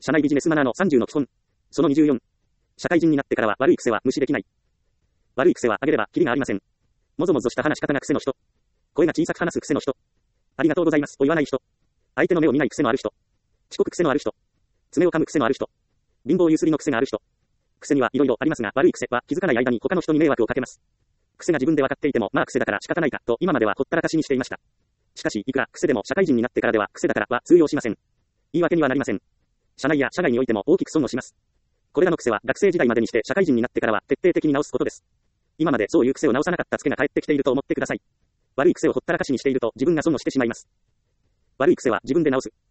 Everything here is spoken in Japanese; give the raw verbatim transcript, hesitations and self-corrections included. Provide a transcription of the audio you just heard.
社内ビジネスマナーのさんじゅうの基本。そのにじゅうよん。社会人になってからは悪い癖は無視できない。悪い癖はあげればキリがありません。もぞもぞした話し方が癖の人。声が小さく話す癖の人。ありがとうございますと言わない人。相手の目を見ない癖のある人。遅刻癖のある人。爪を噛む癖のある人。貧乏ゆすりの癖がある人。癖には色々ありますが、悪い癖は気づかない間に他の人に迷惑をかけます。癖が自分で分かっていても、まあ癖だから仕方ないかと今まではほったらかしにしていました。しかし、いくら癖でも社会人になってからでは癖だからは通用しません。言い訳にはなりません。社内や社外においても大きく損をします。これらの癖は学生時代までにして社会人になってからは徹底的に直すことです。今までそういう癖を直さなかったツケが返ってきていると思ってください。悪い癖をほったらかしにしていると自分が損をしてしまいます。悪い癖は自分で直す。